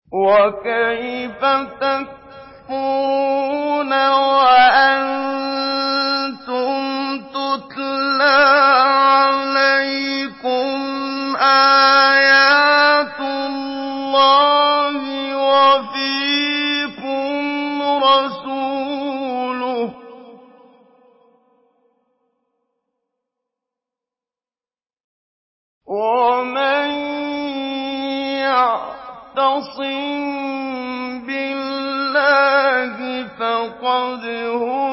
وَكَيْفَ تَكْفُرُونَ وَأَنتُمْ تُتْلَىٰ عَلَيْكُمْ آيَاتُ اللَّهِ وَفِيكُمْ رَسُولُهُ ۗ وَمَن يَعْتَصِم بِاللَّهِ فَقَدْ